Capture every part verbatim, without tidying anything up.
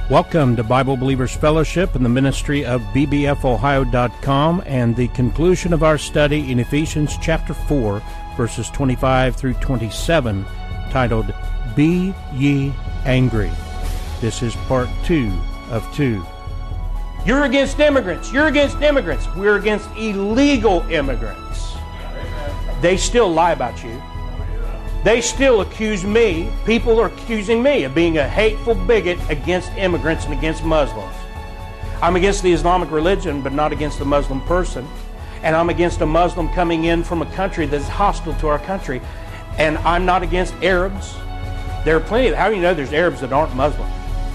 Welcome to Bible Believers Fellowship and the ministry of B B F Ohio dot com and the conclusion of our study in Ephesians chapter four, verses twenty-five through twenty-seven, titled, Be Ye Angry. This is part two of two. You're against immigrants. You're against immigrants. We're against illegal immigrants. They still lie about you. They still accuse me, people are accusing me of being a hateful bigot against immigrants and against Muslims. I'm against the Islamic religion, but not against the Muslim person. And I'm against a Muslim coming in from a country that's hostile to our country. And I'm not against Arabs. There are plenty of, how do you know there's Arabs that aren't Muslim?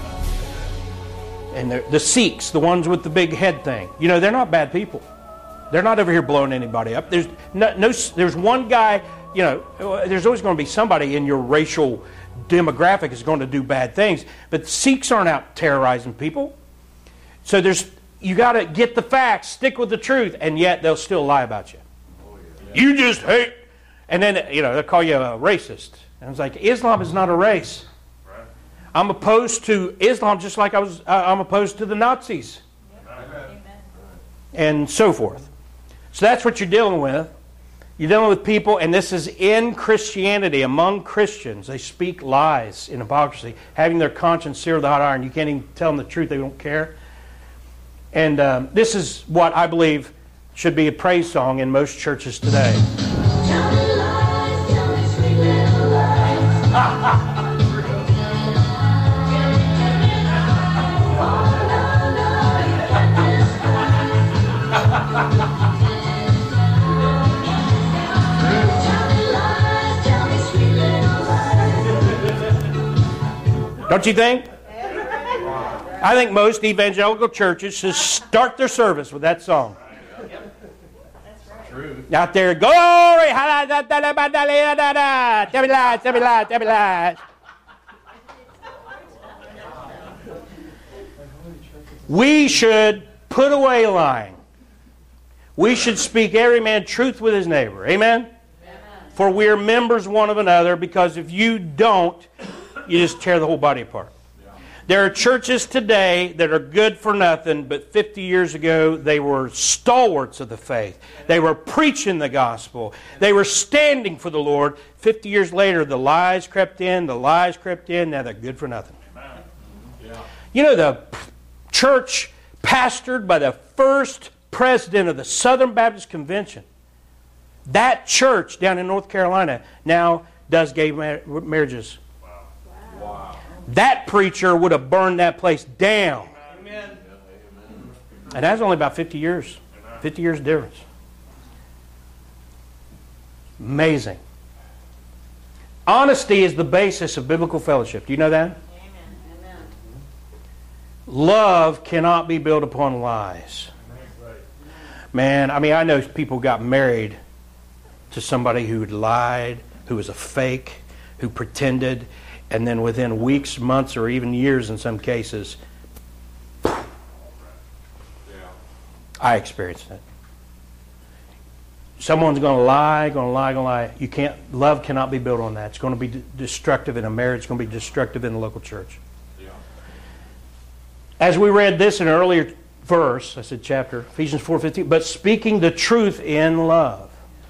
And the Sikhs, the ones with the big head thing. You know, they're not bad people. They're not over here blowing anybody up. There's no, no there's one guy. You know, there's always going to be somebody in your racial demographic is going to do bad things. But Sikhs aren't out terrorizing people. So there's you got to get the facts, stick with the truth, and yet they'll still lie about you. Oh, yeah. You just hate. And then, you know, they'll call you a racist. And it's like, Islam is not a race. Right. I'm opposed to Islam just like I was, uh, I'm opposed to the Nazis. Amen. And so forth. So that's what you're dealing with. You're dealing with people, and this is in Christianity, among Christians. They speak lies in hypocrisy, having their conscience seared with a hot iron. You can't even tell them the truth. They don't care. And um, this is what I believe should be a praise song in most churches today. Tell me lies, tell me sweet little lies. Don't you think? I think most evangelical churches should start their service with that song. True. Out there, glory! Tell me lies, tell me lies, tell me lies. We should put away lying. We should speak every man truth with his neighbor. Amen? For we are members one of another, because if you don't, you just tear the whole body apart. Yeah. There are churches today that are good for nothing, but fifty years ago they were stalwarts of the faith. They were preaching the gospel. They were standing for the Lord. fifty years later, the lies crept in, the lies crept in, now they're good for nothing. Yeah. You know, the church pastored by the first president of the Southern Baptist Convention, that church down in North Carolina now does gay mar- marriages. Wow. That preacher would have burned that place down. Amen. And that's only about fifty years. fifty years difference. Amazing. Honesty is the basis of biblical fellowship. Do you know that? Amen. Love cannot be built upon lies. Man, I mean, I know people got married to somebody who lied, who was a fake, who pretended, and then within weeks, months, or even years in some cases, yeah. I experienced it. Someone's going to lie, going to lie, going to lie. You can't. Love cannot be built on that. It's going to be d- destructive in a marriage. It's going to be destructive in the local church. Yeah. As we read this in an earlier verse, I said chapter, Ephesians four fifteen, but speaking the truth in love.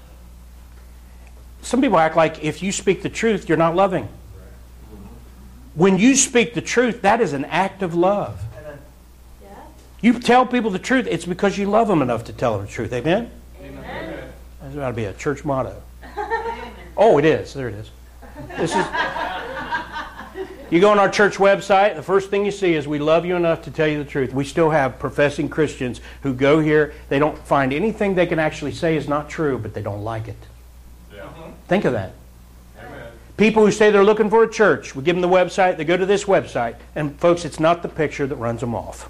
Some people act like if you speak the truth, you're not loving. When you speak the truth, that is an act of love. Yeah. You tell people the truth, it's because you love them enough to tell them the truth. Amen? Amen. That's got to be a church motto. Oh, it is. There it is. This is. You go on our church website, the first thing you see is we love you enough to tell you the truth. We still have professing Christians who go here, they don't find anything they can actually say is not true, but they don't like it. Yeah. Think of that. Amen. People who say they're looking for a church, we give them the website, they go to this website, and folks, it's not the picture that runs them off.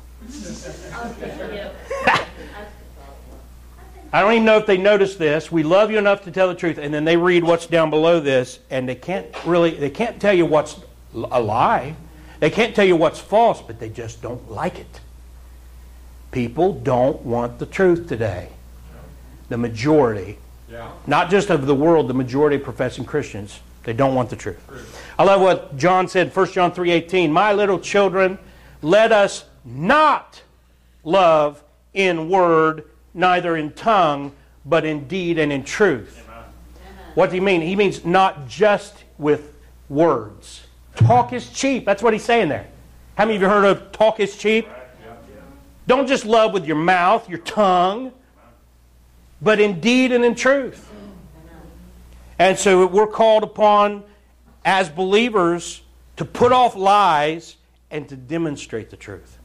I don't even know if they notice this. We love you enough to tell the truth, and then they read what's down below this, and they can't really, they can't tell you what's a lie. They can't tell you what's false, but they just don't like it. People don't want the truth today. The majority, yeah. Not just of the world, the majority of professing Christians, they don't want the truth. I love what John said, First John three eighteen, my little children, let us not love in word, neither in tongue, but in deed and in truth. Amen. What do you mean? He means not just with words. Talk is cheap. That's what he's saying there. How many of you heard of talk is cheap? Don't just love with your mouth, your tongue, but in deed and in truth. And so we're called upon as believers to put off lies and to demonstrate the truth.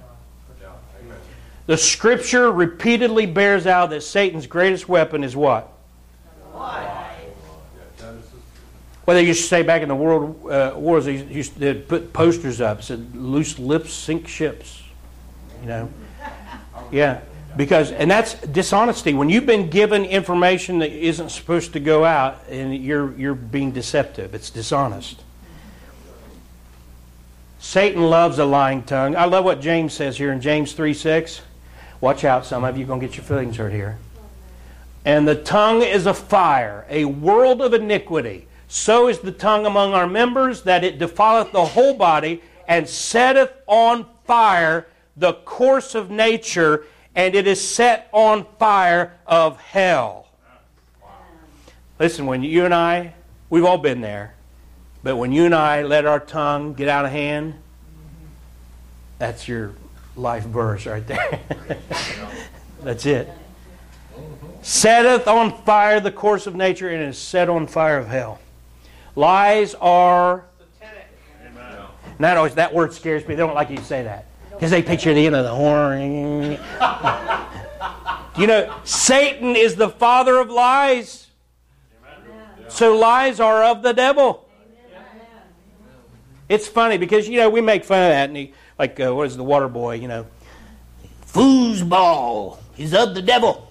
The Scripture repeatedly bears out that Satan's greatest weapon is what? Lies. Well, they used to say back in the world uh, wars, they used to put posters up, said "Loose lips sink ships." You know, yeah, because and that's dishonesty. When you've been given information that isn't supposed to go out, and you're you're being deceptive, it's dishonest. Satan loves a lying tongue. I love what James says here in James three six. Watch out, some of you are going to get your feelings hurt here. And the tongue is a fire, a world of iniquity. So is the tongue among our members, that it defileth the whole body, and setteth on fire the course of nature, and it is set on fire of hell. Listen, when you and I, we've all been there, but when you and I let our tongue get out of hand, that's your life verse right there. That's it. Setteth on fire the course of nature, and is set on fire of hell. Lies are... Amen. That always, that word scares me. They don't like you to say that, because they picture the end of the horn. You know, Satan is the father of lies. Amen. So lies are of the devil. Amen. It's funny because, you know, we make fun of that. And he, like, uh, what is the water boy, you know? Foosball is of the devil.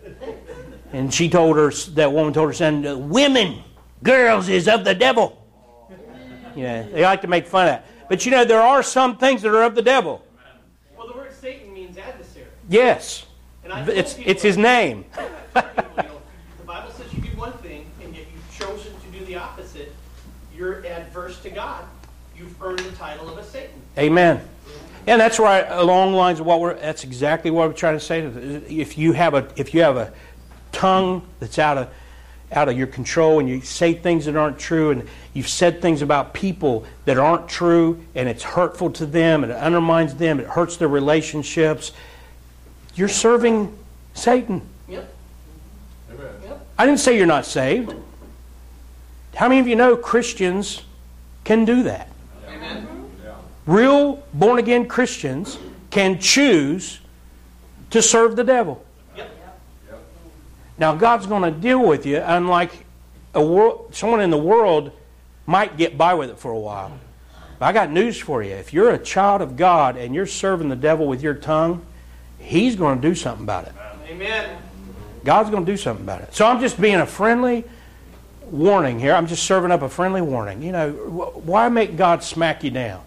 And she told her, that woman told her son, women, girls is of the devil. You know, they like to make fun of that. But, you know, there are some things that are of the devil. Well, the word Satan means adversary. Yes. It's it's his name. The Bible says you do one thing, and yet you've chosen to do the opposite. You're adverse to God. You've earned the title of a Satan. Amen. And that's right along the lines of what we're. That's exactly what we're trying to say. If you have a if you have a tongue that's out of out of your control, and you say things that aren't true, and you've said things about people that aren't true, and it's hurtful to them, and it undermines them, it hurts their relationships, you're serving Satan. Yep. Amen. Yep. I didn't say you're not saved. How many of you know Christians can do that? Amen. Real born-again Christians can choose to serve the devil. Yep. Now, God's going to deal with you, unlike a world, someone in the world might get by with it for a while. But I got news for you. If you're a child of God and you're serving the devil with your tongue, He's going to do something about it. Amen. God's going to do something about it. So I'm just being a friendly warning here. I'm just serving up a friendly warning. You know, why make God smack you down?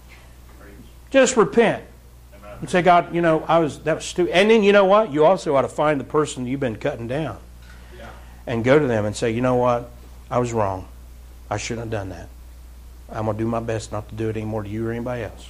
Just repent. And say, God, you know, I was that was stupid. And then you know what? You also ought to find the person you've been cutting down. Yeah. And go to them and say, you know what? I was wrong. I shouldn't have done that. I'm going to do my best not to do it anymore to you or anybody else.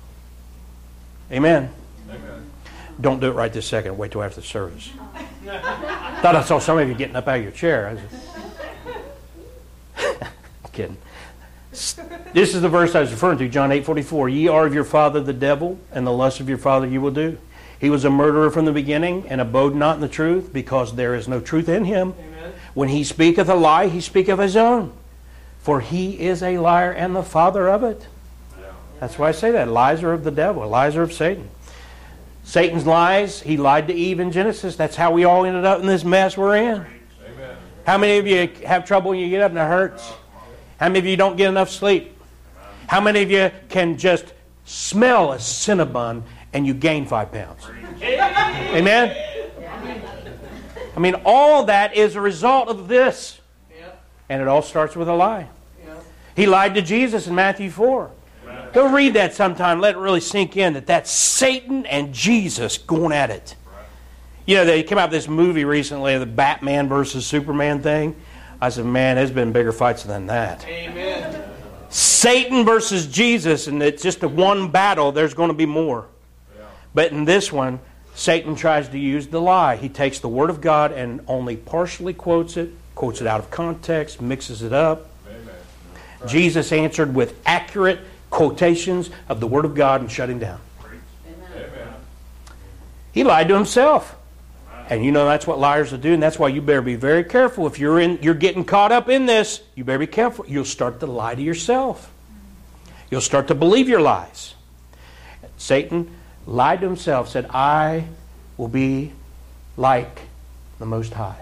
Amen. Amen. Don't do it right this second. Wait till after the service. Thought I saw some of you getting up out of your chair. I was just... kidding. This is the verse I was referring to, John eight forty-four. Ye are of your father the devil, and the lust of your father you will do. He was a murderer from the beginning, and abode not in the truth, because there is no truth in him. Amen. When he speaketh a lie, he speaketh his own. For he is a liar and the father of it. That's why I say that. Lies are of the devil. Lies are of Satan. Satan's lies, he lied to Eve in Genesis. That's how we all ended up in this mess we're in. Amen. How many of you have trouble when you get up and it hurts? How many of you don't get enough sleep? How many of you can just smell a Cinnabon and you gain five pounds? Amen? I mean, all that is a result of this. And it all starts with a lie. He lied to Jesus in Matthew four. Go read that sometime. Let it really sink in that that's Satan and Jesus going at it. You know, they came out with this movie recently, the Batman versus Superman thing. I said, man, there's been bigger fights than that. Amen. Satan versus Jesus, and it's just a one battle. There's going to be more. Yeah. But in this one, Satan tries to use the lie. He takes the Word of God and only partially quotes it, quotes it out of context, mixes it up. Amen. Right. Jesus answered with accurate quotations of the Word of God and shut him down. Amen. He lied to himself. And you know that's what liars will do, and that's why you better be very careful. If you're in, you're getting caught up in this, you better be careful. You'll start to lie to yourself. You'll start to believe your lies. Satan lied to himself, said, I will be like the Most High.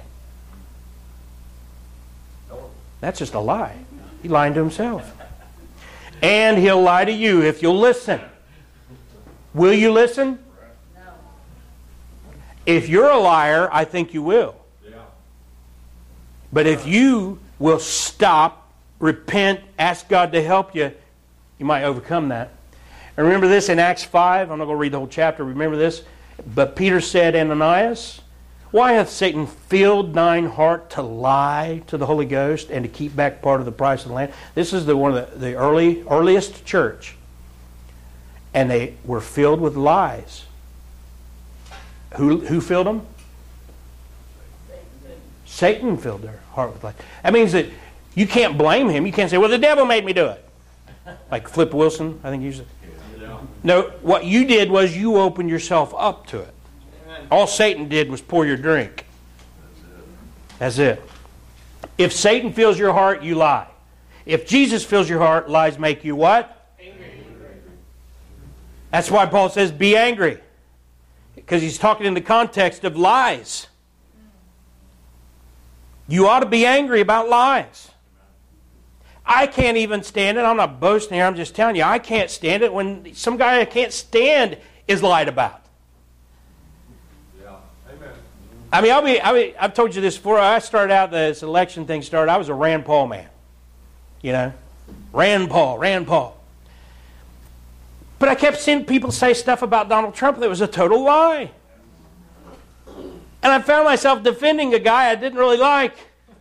That's just a lie. He lied to himself. And he'll lie to you if you'll listen. Will you listen? If you're a liar, I think you will. Yeah. But if you will stop, repent, ask God to help you, you might overcome that. And remember this in Acts five. I'm not going to read the whole chapter. Remember this. But Peter said, Ananias, why hath Satan filled thine heart to lie to the Holy Ghost and to keep back part of the price of the land? This is the one of the, the early earliest church. And they were filled with lies. Who, who filled them? Satan filled their heart with lies. That means that you can't blame him. You can't say, well, the devil made me do it. Like Flip Wilson, I think he used it. No, what you did was you opened yourself up to it. All Satan did was pour your drink. That's it. If Satan fills your heart, you lie. If Jesus fills your heart, lies make you what? Angry. That's why Paul says, be angry. Because he's talking in the context of lies. You ought to be angry about lies. I can't even stand it. I'm not boasting here. I'm just telling you, I can't stand it when some guy I can't stand is lied about. Yeah. Amen. I mean, I'll be, I mean, I've told you this before. I started out, this election thing started, I was a Rand Paul man. You know? Rand Paul, Rand Paul. But I kept seeing people say stuff about Donald Trump that was a total lie. And I found myself defending a guy I didn't really like.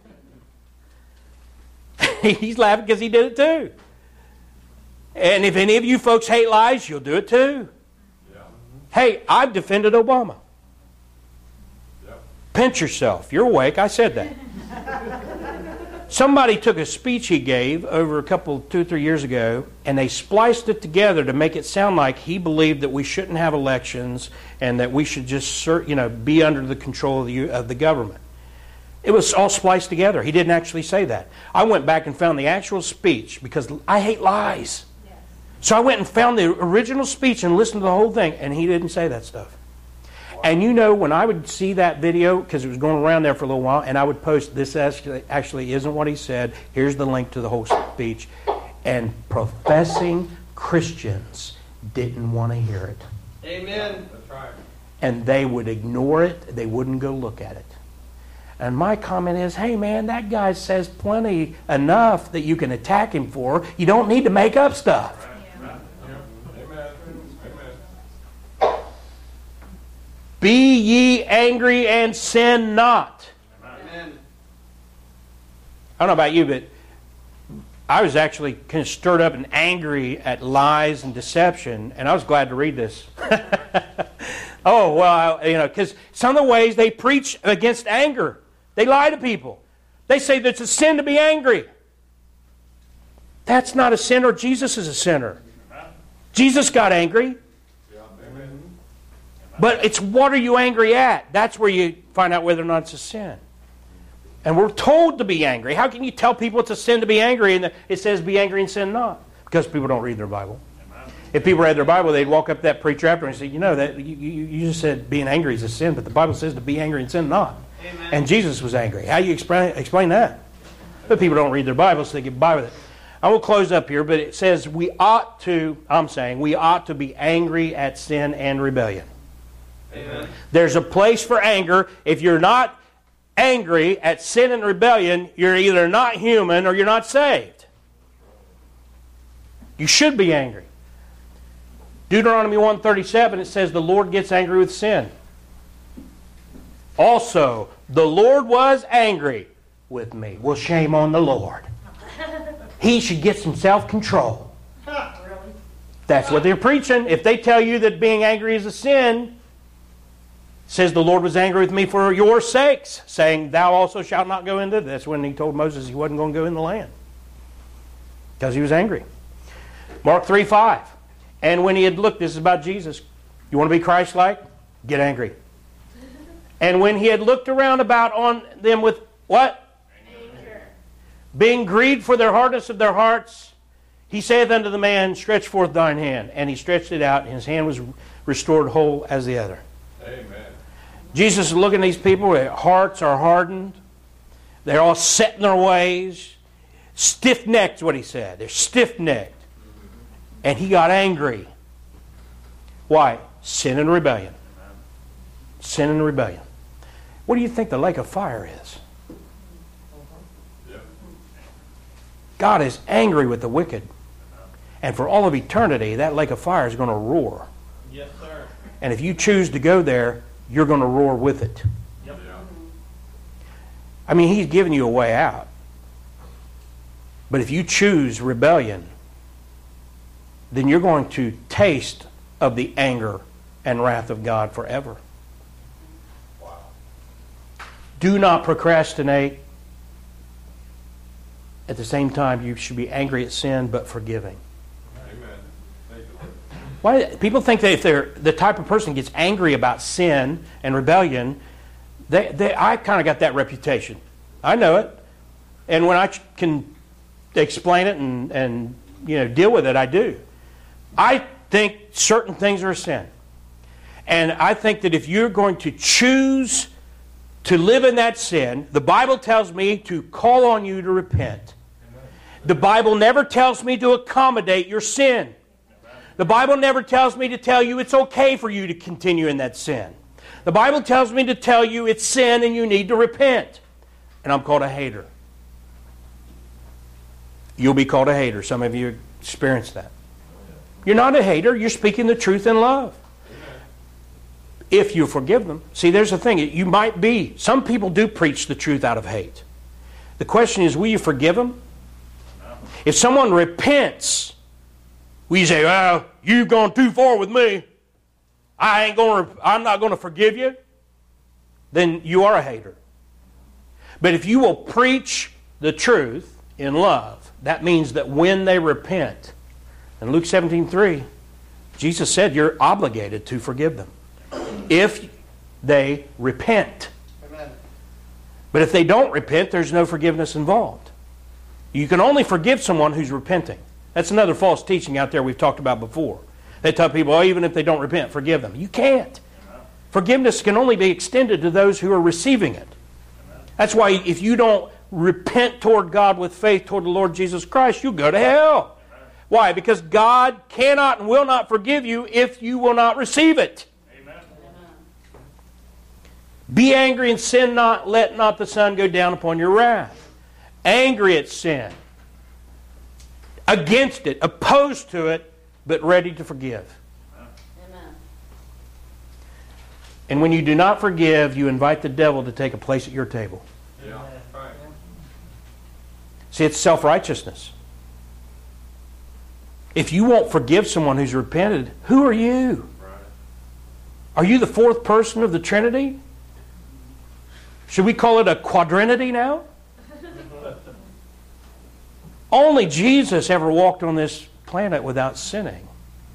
He's laughing because he did it too. And if any of you folks hate lies, you'll do it too. Yeah. Hey, I've defended Obama. Yeah. Pinch yourself. You're awake. I said that. Somebody took a speech he gave over a couple, two or three years ago, and they spliced it together to make it sound like he believed that we shouldn't have elections and that we should just, you know, be under the control of the, of the government. It was all spliced together. He didn't actually say that. I went back and found the actual speech because I hate lies. Yes. So I went and found the original speech and listened to the whole thing, and he didn't say that stuff. And you know, when I would see that video, because it was going around there for a little while, and I would post, this actually, actually isn't what he said. Here's the link to the whole speech. And professing Christians didn't want to hear it. Amen. That's right. And they would ignore it. They wouldn't go look at it. And my comment is, hey man, that guy says plenty enough that you can attack him for. You don't need to make up stuff. Be ye angry and sin not. Amen. I don't know about you, but I was actually kind of stirred up and angry at lies and deception, and I was glad to read this. Oh, well, you know, because some of the ways they preach against anger, they lie to people. They say that it's a sin to be angry. That's not a sinner. Jesus is a sinner. Jesus got angry. But it's what are you angry at? That's where you find out whether or not it's a sin. And we're told to be angry. How can you tell people it's a sin to be angry and it says be angry and sin not? Because people don't read their Bible. If people read their Bible, they'd walk up to that preacher after and say, you know, that you, you, you just said being angry is a sin, but the Bible says to be angry and sin not. Amen. And Jesus was angry. How do you explain, explain that? But people don't read their Bible, so they get by with it. I will close up here, but it says we ought to, I'm saying, we ought to be angry at sin and rebellion. Amen. There's a place for anger. If you're not angry at sin and rebellion, you're either not human or you're not saved. You should be angry. Deuteronomy one thirty-seven, it says the Lord gets angry with sin. Also, the Lord was angry with me. Well, shame on the Lord. He should get some self-control. That's what they're preaching. If they tell you that being angry is a sin, says the Lord was angry with me for your sakes, saying, thou also shalt not go into this. When he told Moses he wasn't going to go in the land. Because he was angry. Mark three five. And when he had looked, this is about Jesus. You want to be Christ-like? Get angry. And when he had looked around about on them with what? Anger. Being grieved for their hardness of their hearts, he saith unto the man, stretch forth thine hand. And he stretched it out, and his hand was restored whole as the other. Amen. Jesus is looking at these people, their hearts are hardened. They're all set in their ways. Stiff-necked is what he said. They're stiff-necked. And he got angry. Why? Sin and rebellion. Sin and rebellion. What do you think the lake of fire is? God is angry with the wicked. And for all of eternity, that lake of fire is going to roar. Yes, sir. And if you choose to go there, you're going to roar with it. Yep. I mean, he's giving you a way out. But if you choose rebellion, then you're going to taste of the anger and wrath of God forever. Wow. Do not procrastinate. At the same time, you should be angry at sin, but forgiving. Amen. Why people think that if they're the type of person who gets angry about sin and rebellion, they, they I kind of got that reputation. I know it, and when I can explain it and and you know deal with it, I do. I think certain things are a sin, and I think that if you're going to choose to live in that sin, the Bible tells me to call on you to repent. The Bible never tells me to accommodate your sin. The Bible never tells me to tell you it's okay for you to continue in that sin. The Bible tells me to tell you it's sin and you need to repent. And I'm called a hater. You'll be called a hater. Some of you experienced that. You're not a hater. You're speaking the truth in love. If you forgive them. See, there's the thing. You might be. Some people do preach the truth out of hate. The question is, will you forgive them? If someone repents, will you say, well, you've gone too far with me. I ain't going to, I'm not going to forgive you. Then you are a hater. But if you will preach the truth in love, that means that when they repent, in Luke seventeen three, Jesus said you're obligated to forgive them. If they repent. Amen. But if they don't repent, there's no forgiveness involved. You can only forgive someone who's repenting. That's another false teaching out there we've talked about before. They tell people, oh, even if they don't repent, forgive them. You can't. Amen. Forgiveness can only be extended to those who are receiving it. Amen. That's why if you don't repent toward God with faith toward the Lord Jesus Christ, you'll go to hell. Amen. Why? Because God cannot and will not forgive you if you will not receive it. Be angry and sin not, let not the sun go down upon your wrath. Angry at sin. Against it, opposed to it, but ready to forgive. Amen. And when you do not forgive, you invite the devil to take a place at your table. Yeah. Right. See, it's self-righteousness. If you won't forgive someone who's repented, who are you? Right. Are you the fourth person of the Trinity? Should we call it a quadrinity now? Only Jesus ever walked on this planet without sinning.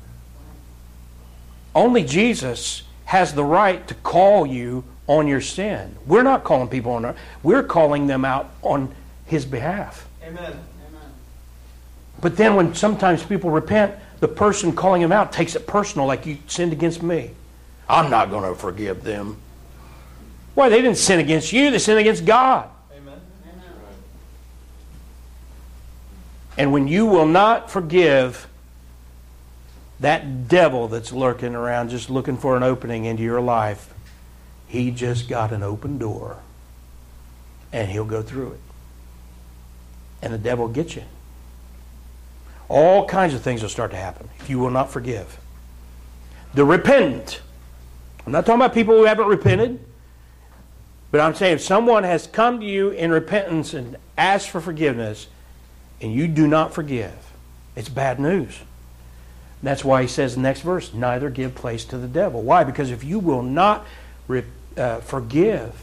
Only Jesus has the right to call you on your sin. We're not calling people on our, we're calling them out on His behalf. Amen. But then when sometimes people repent, the person calling them out takes it personal, like you sinned against me. I'm not going to forgive them. Why? They didn't sin against you. They sinned against God. Amen. And when you will not forgive that devil that's lurking around just looking for an opening into your life, he just got an open door. And he'll go through it. And the devil will get you. All kinds of things will start to happen if you will not forgive. The repentant. I'm not talking about people who haven't repented. But I'm saying if someone has come to you in repentance and asked for forgiveness, and you do not forgive, it's bad news. That's why he says in the next verse, neither give place to the devil. Why? Because if you will not re- uh, forgive,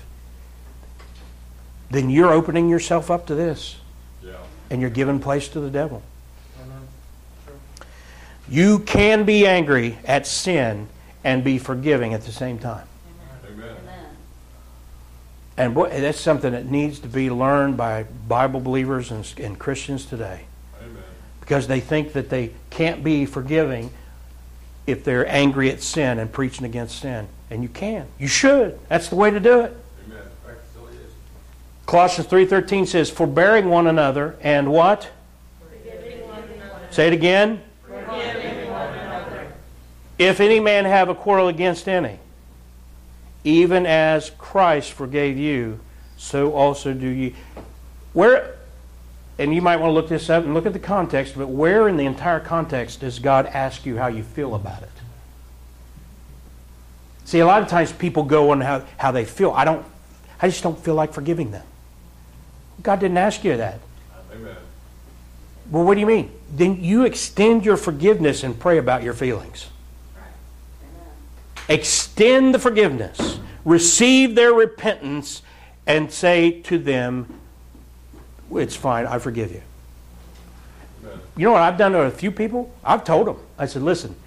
then you're opening yourself up to this. Yeah. And you're giving place to the devil. Sure. You can be angry at sin and be forgiving at the same time. Amen. And boy, that's something that needs to be learned by Bible believers and, and Christians today. Amen. Because they think that they can't be forgiving if they're angry at sin and preaching against sin. And you can. You should. That's the way to do it. Amen. Reconciliation. Colossians three thirteen says, forbearing one another and what? Forgiving one another. Say it again. Forgiving one another. If any man have a quarrel against any, even as Christ forgave you, so also do ye. Where, and you might want to look this up and look at the context, but where in the entire context does God ask you how you feel about it? See, a lot of times people go on how, how they feel. I don't, I just don't feel like forgiving them. God didn't ask you that. Amen. Well, what do you mean? Then you extend your forgiveness and pray about your feelings. Extend the forgiveness. Receive their repentance and say to them, it's fine, I forgive you. Amen. You know what I've done to a few people? I've told them. I said, listen,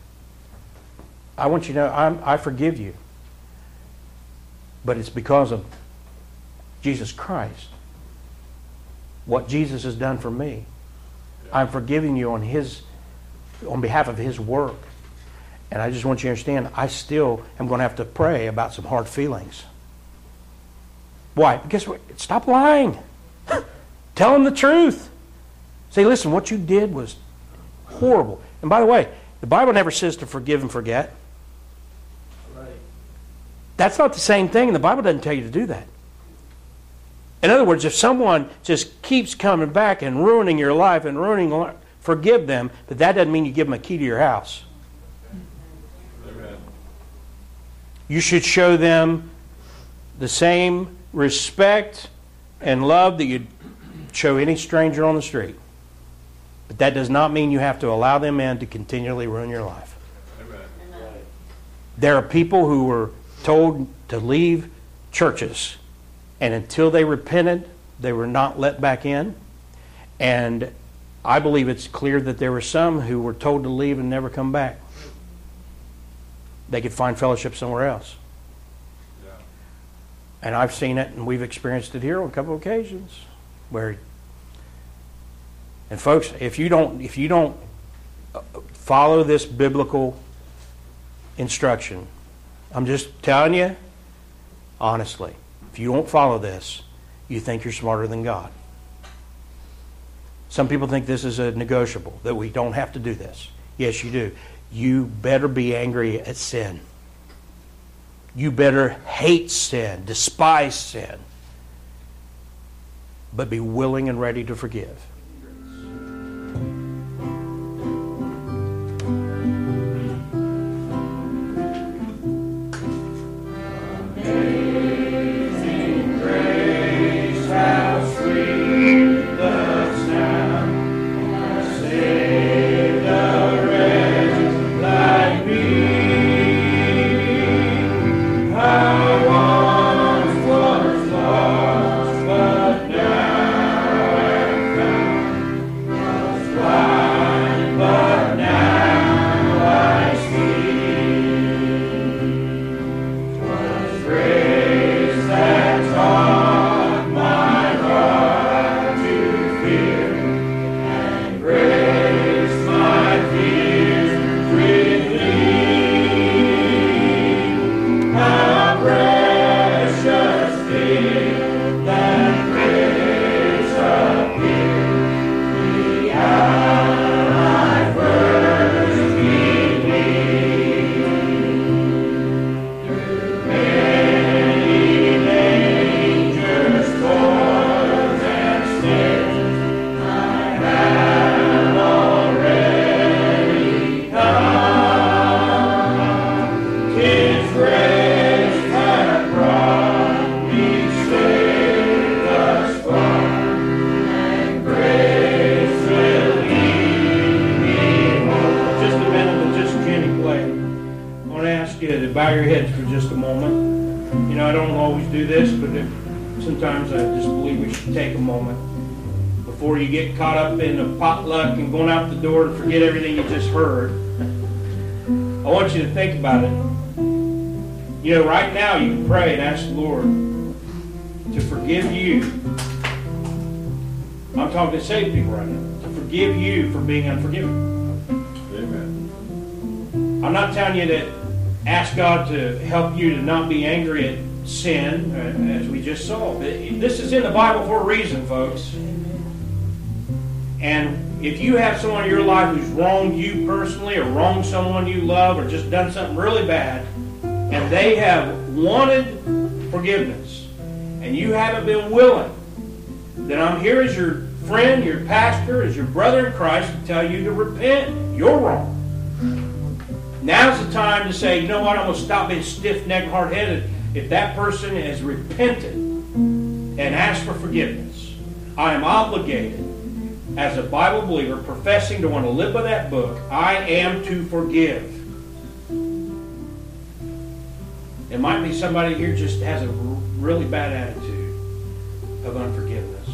I want you to know I'm, I forgive you. But it's because of Jesus Christ. What Jesus has done for me. Yeah. I'm forgiving you on His, on behalf of His work. And I just want you to understand, I still am going to have to pray about some hard feelings. Why? Because stop lying. Tell them the truth. Say, listen, what you did was horrible. And by the way, the Bible never says to forgive and forget. Right. That's not the same thing, and the Bible doesn't tell you to do that. In other words, if someone just keeps coming back and ruining your life and ruining, forgive them, but that doesn't mean you give them a key to your house. Amen. You should show them the same respect and love that you'd show any stranger on the street. But that does not mean you have to allow them in to continually ruin your life. Amen. There are people who were told to leave churches, and until they repented, they were not let back in. And I believe it's clear that there were some who were told to leave and never come back. They could find fellowship somewhere else. Yeah. And I've seen it, and we've experienced it here on a couple of occasions. Where, and folks, if you don't, if you don't follow this biblical instruction, I'm just telling you, honestly, if you don't follow this, you think you're smarter than God. Some people think this is a negotiable, that we don't have to do this. Yes, you do. You better be angry at sin. You better hate sin, despise sin, but be willing and ready to forgive. Amen. Jenny play, I want to ask you to bow your heads for just a moment. You know, I don't always do this, but if, sometimes I just believe we should take a moment before you get caught up in a potluck and going out the door to forget everything you just heard. I want you to think about it. You know, right now you can pray and ask the Lord to forgive you. I'm talking to saved people right now. To forgive you for being unforgiving. Amen. I'm not telling you to ask God to help you to not be angry at sin, uh, as we just saw. This is in the Bible for a reason, folks. And if you have someone in your life who's wronged you personally, or wronged someone you love, or just done something really bad, and they have wanted forgiveness, and you haven't been willing, then I'm here as your friend, your pastor, as your brother in Christ to tell you to repent. You're wrong. Now's the time to say, you know what, I'm going to stop being stiff-necked, hard-headed. If that person has repented and asked for forgiveness, I am obligated, as a Bible believer, professing to want to live by that book, I am to forgive. It might be somebody here just has a really bad attitude of unforgiveness.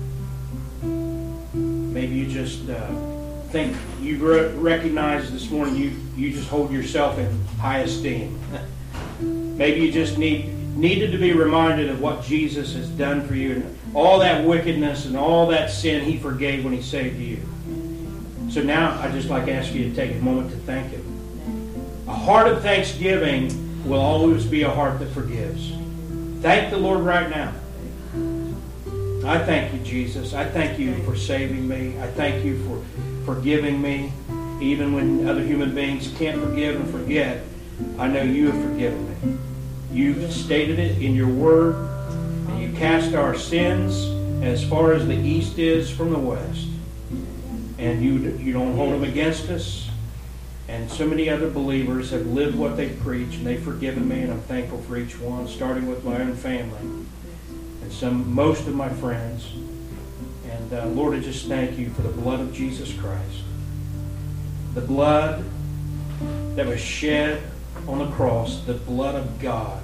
Maybe you just uh, think you re- recognize this morning you, you just hold yourself in high esteem. Maybe you just need needed to be reminded of what Jesus has done for you and all that wickedness and all that sin He forgave when He saved you. So now I'd just like to ask you to take a moment to thank Him. A heart of thanksgiving will always be a heart that forgives. Thank the Lord right now. I thank you, Jesus. I thank you for saving me. I thank you for forgiving me. Even when other human beings can't forgive and forget, I know you have forgiven me. You've stated it in your word, and you cast our sins as far as the east is from the west. And you, you don't hold them against us. And so many other believers have lived what they preach, and they've forgiven me, and I'm thankful for each one, starting with my own family and some most of my friends. And uh, Lord, I just thank you for the blood of Jesus Christ. The blood that was shed on the cross, the blood of God,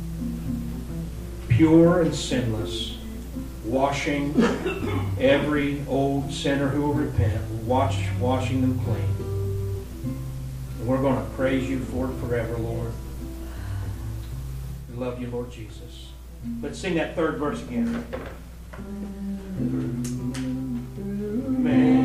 pure and sinless, washing every old sinner who will repent, wash, washing them clean. And we're going to praise you for it forever, Lord. We love you, Lord Jesus. Let's sing that third verse again. Man.